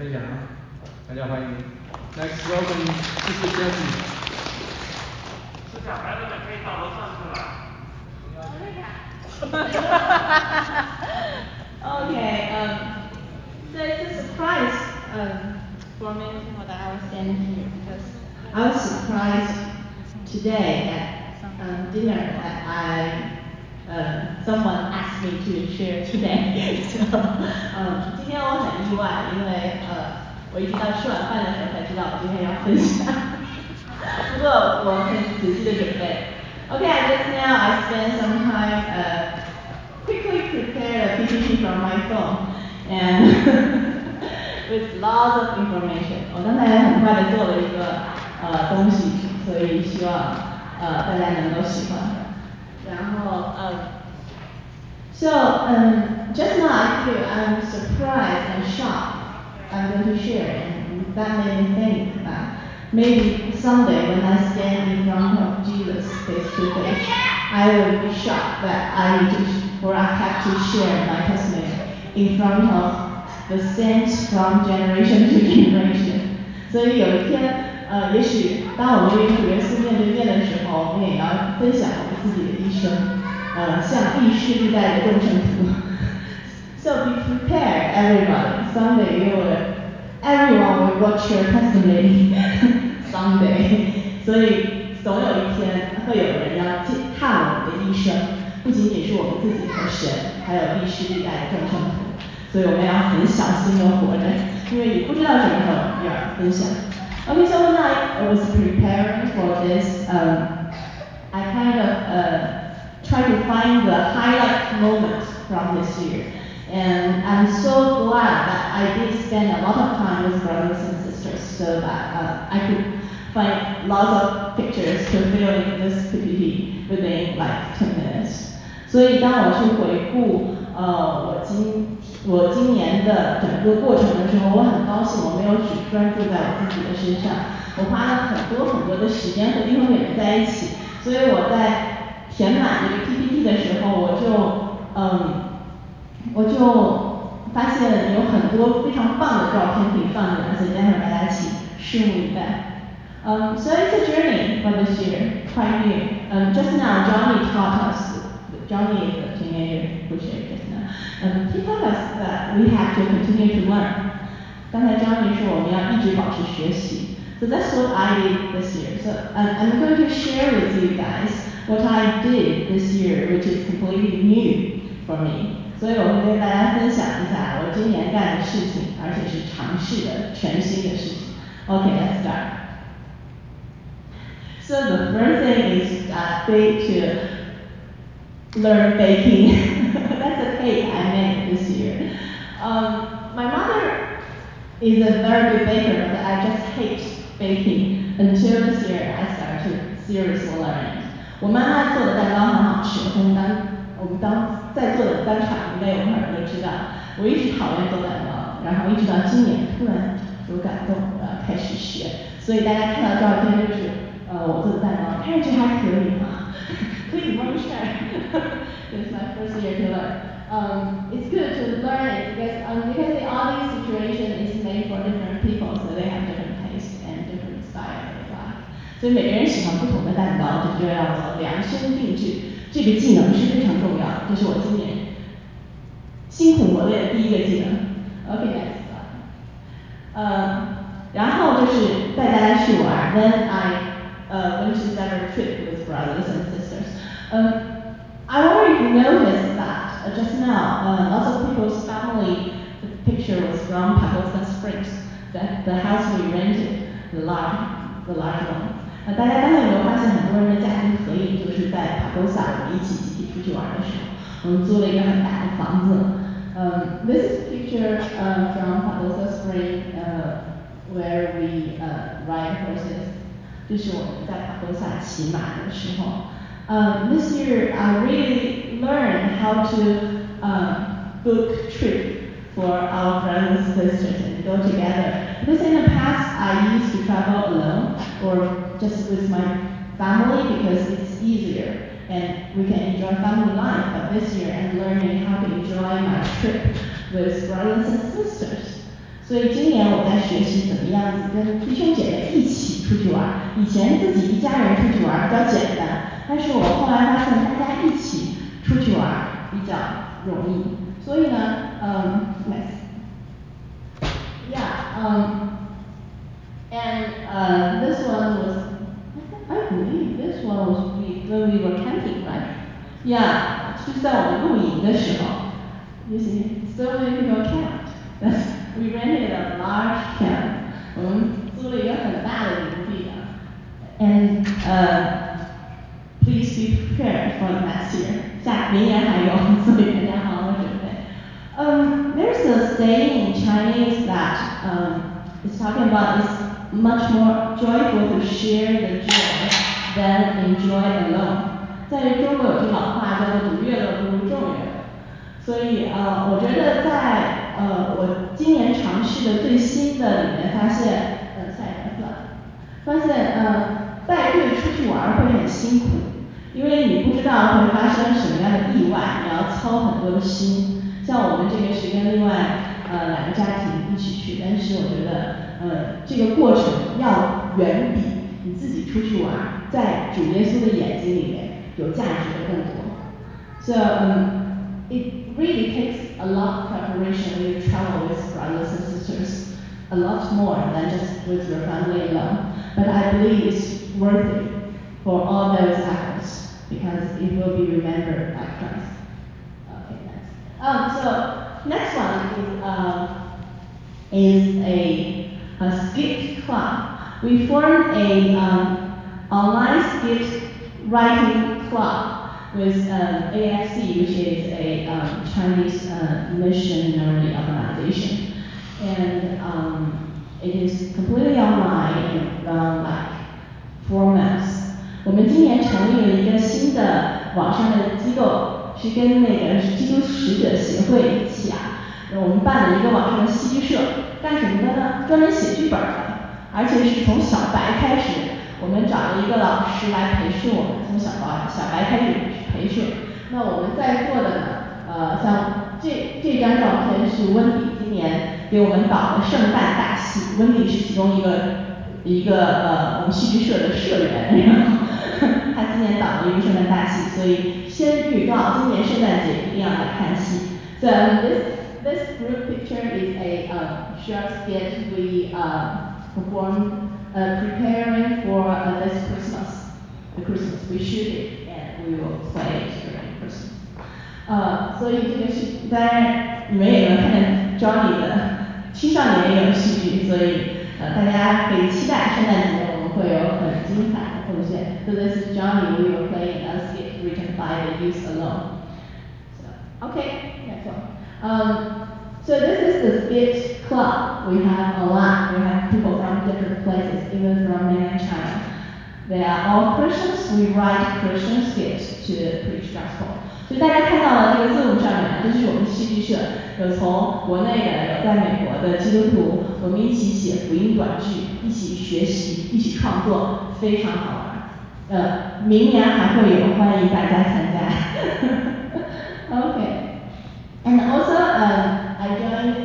分享，大家欢迎。Next welcome Mr. Jesse。 是小孩子们可以到楼上去了。 Okay, so it's a surprise for me that I was standing here because I was surprised today at dinner that someone asked me to share today. So 今天我很意外，因为我一直到吃晚饭的时候才知道我今天要分享。不过我很仔细的准备。Okay, just now I spent some time quickly prepared a PPT from my phone and with lots of information. 我刚才很快的做了一个东西，所以希望大家能够喜欢。然后So just now I feel I'm surprised and shocked. I'm going to share, and that made me think that maybe someday when I stand in front of Jesus face to face, I will be shocked that I need to, or I have to share my testimony in front of the saints from generation to generation. 所以有一天，也许当我们与主耶稣面对面的时候，我们也要分享我们自己的一生。像历世历代的众圣徒。So be prepared, everybody. Someday everyone will watch your testimony. Someday. 所以总有一天会有人要看我们的一生，不仅仅是我们自己和神，还有历世历代的众圣徒。所以我们要很小心的活着，因为你不知道什么时候要分享。Okay, so when I was preparing for this, I kind of try to find the highlight moments from this year. And I'm so glad that I did spend a lot of time with brothers and sisters so that I could find lots of pictures to fill in this PPT within like 10 minutes. 所以当我去回顾我今年的整个过程的时候，我很高兴我没有只专注在我自己的身上，我花了很多的时间和弟兄姐妹在一起，所以我在填满这个 PPT 的时候，我就发现有很多非常棒的照片可以放进来，所以待会儿大家一起拭目以待。So it's a journey for this year, quite new. Just now Johnny taught us. Johnny is a teenager who shared just now. He taught us that we have to continue to learn. 刚才 Johnny 说我们要一直保持学习。So that's what I did this year. So I'm going to share with you guys what I did this year, which is completely new for me. 所以我会跟大家分享一下我今年干的事情，而且是尝试的全新的事情。Okay, let's start. So the first thing is to learn baking. That's a cake I made this year. My mother is a very good baker, but I just hate baking until this year I started seriously learning. 我妈妈做的蛋糕很好吃，我们在座的当场应该有不少人都知道，我一直讨厌做蛋糕，然后一直到今年突然有感动，我要开始学。所以大家看到照片就是我做的蛋糕，看上去还可以嘛，可以蒙事儿。It's my first year to learn. It's good to learn it because all these situations is made for different people, so they have different taste and different style they like. 所以每个人喜欢不同的蛋糕，这就要我量身定制。这个技能是非常重要的，这是我今年辛苦磨练的第一个技能。Okay, next slide. 然后就是带大家去玩。Then I went to several trips with brothers and sisters. I already noticed that just now lots of people's family picture was from Pagosa Springs, the house we rented, the large one. 大家刚才有没有发现很多人的家庭合影就是在帕多萨我们一起集体出去玩的时候，我们租了一个很大的房子。This is a picture from Pagosa Spring where we ride horses. 这是我们在帕多萨骑马的时候。This year I really learned how to book trip for our brothers and sisters and go together. Because in the past I used to travel alone or just with my family because it's easier and we can enjoy family life. But this year I'm learning how to enjoy my trip with brothers and sisters. 所以今年我在学习怎么样子跟弟兄姐妹一起出去玩。以前自己一家人出去玩比较简单，但是我后来发现大家一起出去玩比较容易。所以呢yeah, and this one was, I believe this one was when we were camping, right? Yeah, 就是在我们露营的时候。You see, so many people camped. We rented a large camp. 我们租了一个很大的营地的。And please be prepared for next year. 明年还有，所以大家好好准备。There's a saying in Chinese that is talking about it's much more joyful to share the joy than enjoy alone. 在中国有句老话叫做独乐乐不如众乐乐。所以我觉得在我今年尝试的最新的里面发现，下一个算，发现带队出去玩会很辛苦，因为你不知道会发生什么样的意外，你要操很多的心。像我们这个是跟另外2个家庭一起去，但是我觉得这个过程要远比你自己出去玩，在主耶稣的眼睛里面有价值的更多。So it really takes a lot of preparation when you travel with brothers and sisters, a lot more than just with your family alone. But I believe it's worth it for all those efforts because it will be remembered by Christ. Okay, next. So next one is a skit club. We formed a online skit writing club with AFC, which is a Chinese missionary organization, and it is completely online and run like 4 months. 我们今年成立了一个新的网上的机构，是跟那个基督使者协会一起我们办了一个网上的戏剧社，干什么的呢？专门写剧本的，而且是从小白开始。我们找了一个老师来培训我们，从小白开始培训。那我们在做的呢，像这张照片是温迪今年给我们导的圣诞大戏，温迪是其中一个我们戏剧社的社员，然后他今年导了一个圣诞大戏，所以先预告今年圣诞节一定要来看戏。So this group picture is a short skit we performed preparing for this Christmas. The Christmas we shoot it and we will play it during Christmas. 所以这个是当然你们也能看见 Johnny 的青少年也有戏剧，所以大家可以期待圣诞节我们会有很精彩的奉献。So this is Johnny. We will play a skit written by the youth alone. So, okay, next one. So this is the skit club we have online. We have people from different places, even from mainland China. They are all Christians. We write Christian skits to preach gospel. 所以大家看到了这个 Zoom 上面，这是我们戏剧社，有从国内的，有在美国的基督徒，我们一起写福音短剧，一起学习，一起创作，非常好玩。明年还会有，欢迎大家参加。Okay. And also, I joined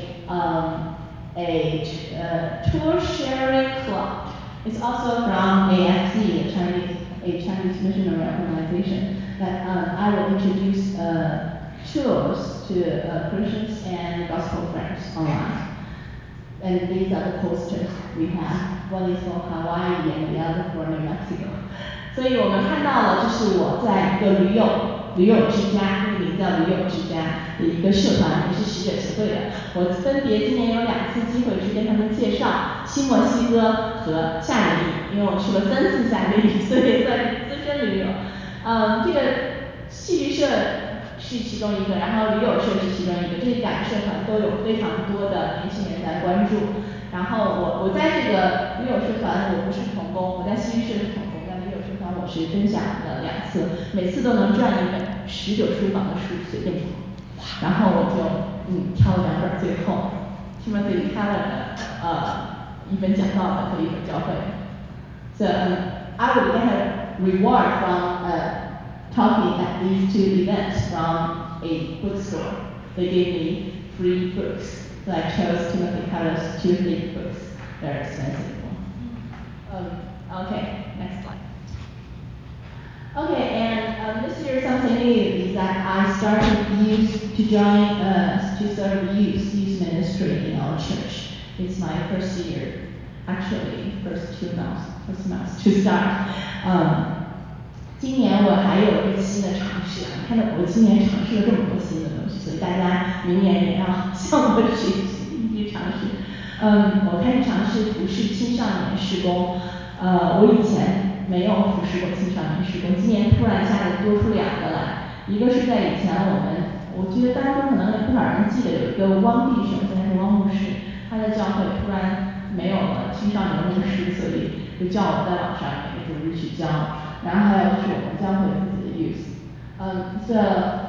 a tour sharing club. It's also from AFC, a Chinese missionary organization. That I will introduce tours to Christians and gospel friends online. And these are the posters we have. One is for Hawaii and the other for New Mexico. 所以我们看到了，这是我在一个驴友之家，那个名叫驴友之家的一个社团，也是使者协会的。我分别今年有2次机会去跟他们介绍新墨西哥和夏威夷，因为我去了3次夏威夷，所以算是资深驴友。这个戏剧社是其中一个，然后驴友社是其中一个，这2个社团都有非常多的年轻人在关注。然后我在这个驴友社团我不是同工，我在戏剧社是同工，在驴友社团我是分享了2次，每次都能赚一本19书房的书随便挑，然后我就挑了2本最后 Timothy Keller 的一本讲道的和一本教会。So I would get a reward from talking at these 2 events from a bookstore. They gave me free books. So I chose Timothy Keller's two thick books, very expensive one. Okay, next slide. Okay, and this year something new is that I started to join to serve youth ministry in our church. It's my first year, actually first months to start. 今年我还有一个新的尝试啊，你看到我今年尝试了这么多新的东西，所以大家明年也要向我学习，一直尝试。我开始尝试服侍青少年事工，我以前没有服侍过青少年事工，今年突然一下子多出两个来，一个是在以前我觉得当中可能有不少人记得有一个汪弟兄，现在是汪牧师，他的教会突然没有了青少年牧师，所以就叫我在网上每个主日去教。然后还有就是我们教会自己的 youth。So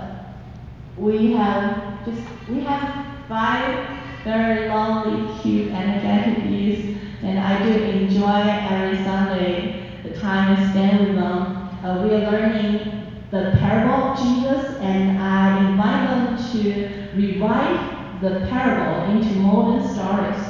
we have 5 very lovely, cute, energetic youth, and I do enjoy every Sunday the time I spend with them. We are learning the parable of Jesus, and I invite them to rewrite the parable into modern stories.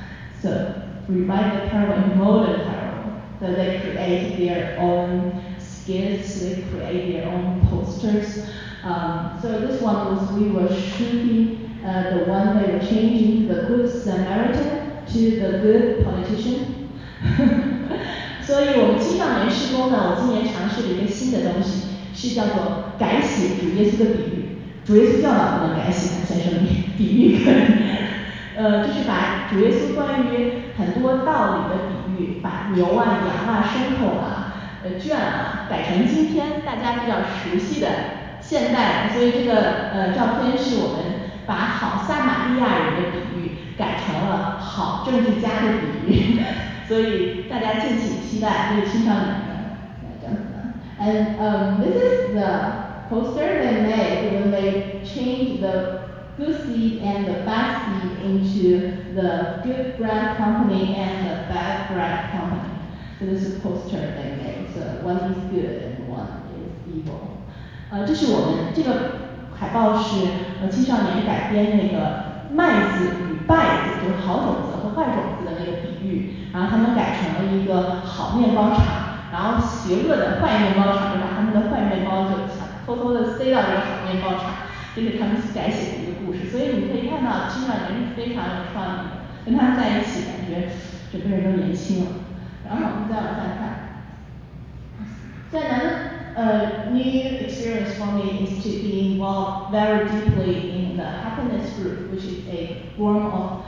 So rewrite the parable into modern parable. So they create their own skits, they create their own posters. So this one was we were shooting the one they were changing the good Samaritan to the good politician. 所以我们青少年事工呢，我今年尝试了一个新的东西，是叫做改写主耶稣的比喻。主耶稣教导不能改写，先生比喻可以。就是把主耶稣关于很多道理的比喻，把牛啊、羊啊、牲口啊、圈啊改成今天大家比较熟悉的现代的，所以这个照片是我们把好撒玛利亚人的比喻改成了好政治家的比喻，所以大家敬请期待这个青少年的这样子的。And this is the poster they made when they changed the good seed and the bad seed into the good bread company and the bad bread company. So this is a poster they made. So one is good and one is evil. 这是我们这个海报是青少年改编那个麦子与稗子，就是好种子和坏种子的那个比喻，然后他们改成了一个好面包厂，然后邪恶的坏面包厂就把他们的坏面包就偷偷的塞到这个好面包厂，这是他们改写的一个故事。所以你可以看到青少年是非常有创意的，跟他们在一起感觉整个人都年轻了。然后我们再往下看。So another new experience for me is to be involved very deeply in the happiness group, which is a form of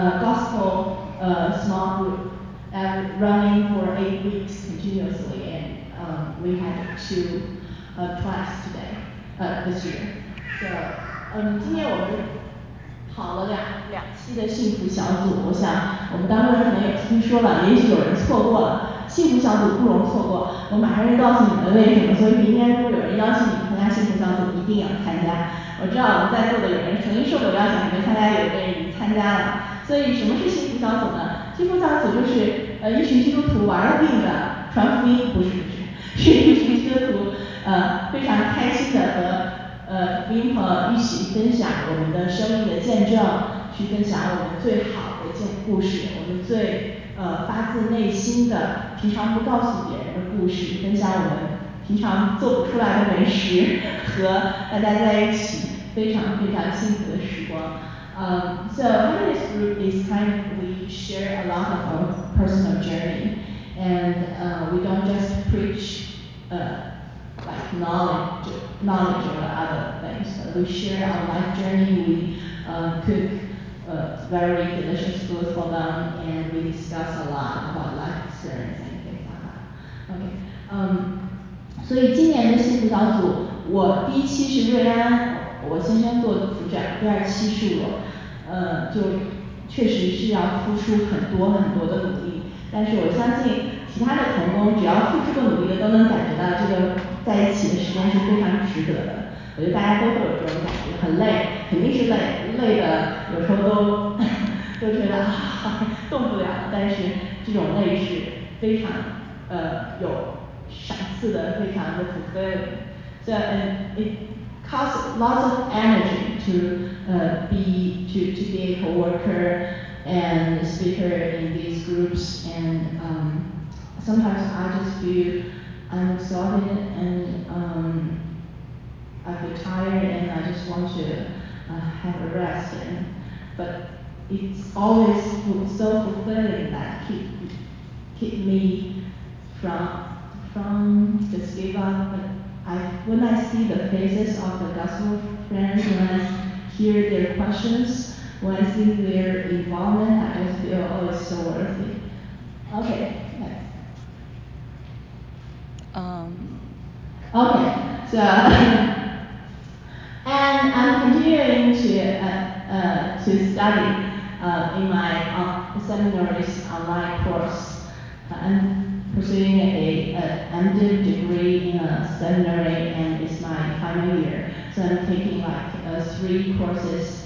gospel small group running for 8 weeks continuously, and we had 2 twice today this year. So 今天我们跑了两期的幸福小组，我想我们当中人可能也听说了，也许有人错过了。幸福小组不容错过，我马上就告诉你们为什么。所以明天如果有人邀请你参加幸福小组，一定要参加。我知道我们在座的有人曾经受过邀请还没参加，有的人已经参加了。所以什么是幸福小组呢？幸福小组就是一群基督徒玩了命的传福音，不是，是一群基督徒非常开心的和福音朋友一起分享我们的生命的见证，去分享我们最好的故事，我们最发自内心的平常不告诉别人的故事，分享我们平常做不出来的美食和大家在一起非常非常幸福的时光。So happiness group is kind of we share a lot of our personal journey, and we don't just preach like knowledge or other things. We share our life journey. We cook very delicious food for them, and we discuss a lot about life experience and things like that. Okay. 所以今年的幸福小组，我第1期是瑞安，我先生做组长，第2期是我，就确实是要付出很多很多的努力，但是我相信其他的同工只要付出过努力的都能感觉到这个在一起的时间是非常值得的。我觉得大家都会有这种感觉，很累，肯定是累的，有时候都觉得动不了了，但是这种累是非常有赏赐的，非常的fulfilling. So it costs lots of energy to be a coworker and a speaker in these groups, and sometimes I just feel I'm exhausted and I feel tired and I just want to have a rest. But it's always so fulfilling that keep me from just give up. But when I see the faces of the gospel friends, when I hear their questions, when I see their involvement, I just feel, oh, it's so worth it. Okay, next. Okay, so and I'm continuing to study in my seminary's online course. I'm pursuing a MDiv degree in a seminary, and it's my final year. So I'm taking like 3 courses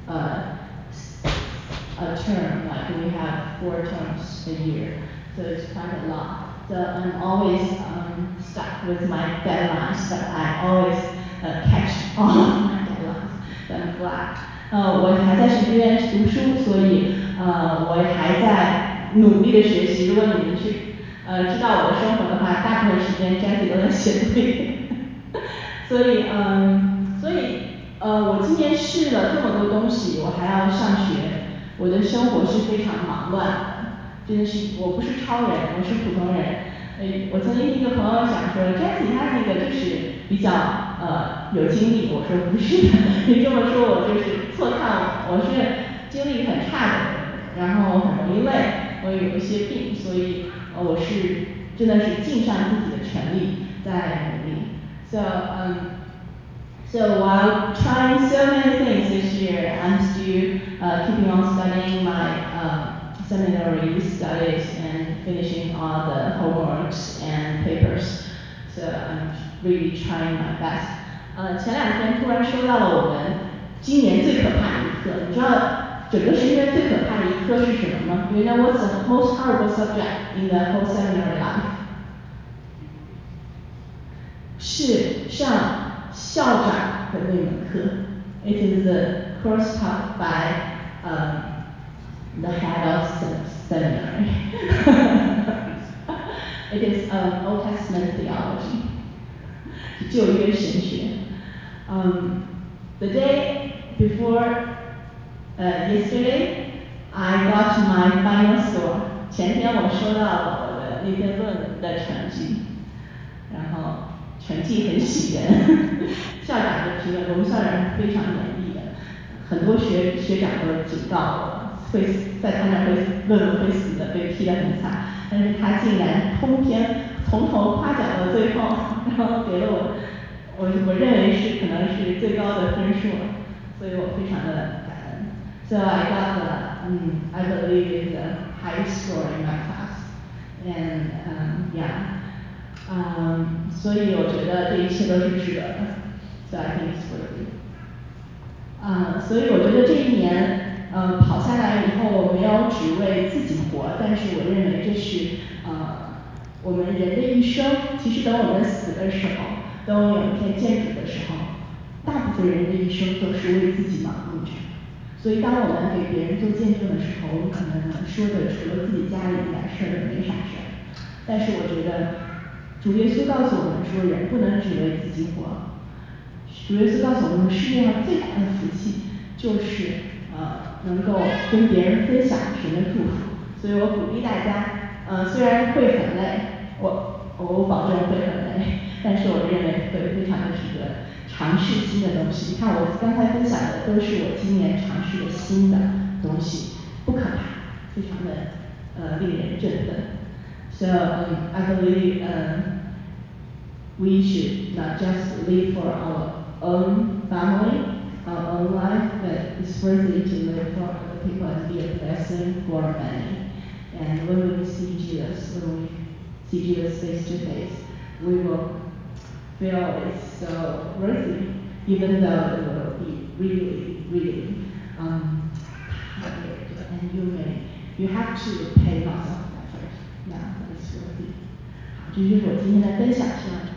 a term, like we have 4 terms a year, so it's quite a lot. So I'm always stuck with my deadlines, but I always catch all of my deadlines. So I'm glad. 我还在神学院读书，所以我还在努力的学习。如果你们去知道我的生活的话，大部分时间 Jessie 都在写作业。我今年试了这么多东西，我还要上学，我的生活是非常忙乱的，真的是我不是超人，我是普通人。我曾经听一个朋友讲说 Jessie 她那个就是比较有精力，我说不是的，你这么说我就是错看我是精力很差的人，然后很容易累，我有一些病，所以我是真的是尽上自己的全力在努力。So while trying so many things this year, I'm still keeping on studying my seminary studies and finishing all the homeworks and papers. So I'm really trying my best. 前2天突然收到了我们今年最可怕的一课，你知道整个神学院最可怕的一科是什么吗？ Do you know what's the most horrible subject in the whole seminary life? 是上校长的那门课。It is the course taught by the head of seminary. It is Old Testament theology. 旧约神学。The day before yesterday, I got my final score. 前天我收到了我的那篇论文的成绩，然后成绩很喜人。校长的评论，我们校长是非常严厉的，很多学长都警告我，会在他那会论文会死的，被批得很惨，但是他竟然通篇从头夸奖到最后，然后给了我认为是可能是最高的分数，所以我非常的感恩。So I got I believe it's the highest score in my class, and yeah. 所以我觉得这一切都是值得的。So I think it's worth it. 所以我觉得这一年跑下来以后，我没有只为自己活，但是我认为这是我们人的一生。其实等我们死的时候，等我们有一天见主的时候，大部分人的一生都是为自己忙碌着。所以当我们给别人做见证的时候，我们可能说的除了自己家里一点事儿也没啥事儿。但是我觉得主耶稣告诉我们说，人不能只为自己活。主耶稣告诉我们，世界上最大的福气就是能够跟别人分享神的祝福。所以我鼓励大家，虽然会很累，我保证会很累，但是我认为会非常的值得尝试新的东西。你看我刚才分享的都是我今年尝试的新的东西，不可怕，非常的令人振奋。So I believe we should not just live for our own family, our own life, but it's worth it to live for other people and be a blessing for many. And when we see Jesus, when we see Jesus face to face, we will feel it's so worthy, even though it will be really tired, and you have to pay lots of effort. Yeah, but it's worth it. 好，这就是我今天的分享，希望